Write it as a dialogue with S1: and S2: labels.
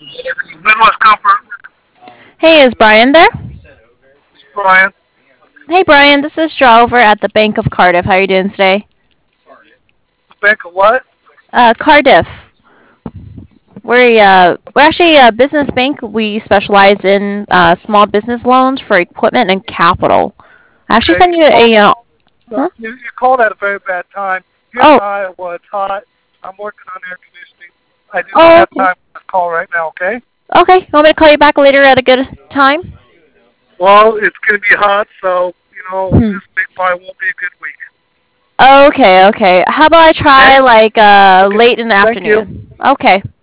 S1: Midwest Comfort.
S2: Hey, is Brian there?
S1: It's Brian.
S2: Hey, Brian, this is Shaw over at the Bank of Cardiff. How are you doing today?
S1: The bank of what?
S2: Cardiff. We're actually a business bank. We specialize in small business loans for equipment and capital. I actually
S1: Okay,
S2: sent you a huh?
S1: you called at a very bad time. Here in
S2: Oh,
S1: Iowa, it's hot. I'm working on air conditioning. I do not
S2: oh,
S1: have
S2: okay.
S1: time for this call right now, okay?
S2: Okay, you want me to call you back later at a good time?
S1: Well, it's going to be hot, so,
S2: Hmm.
S1: this week probably won't be a good week.
S2: Okay, okay. How about I
S1: Okay?
S2: try like
S1: Okay.
S2: late in the
S1: Thank you.
S2: afternoon? Okay.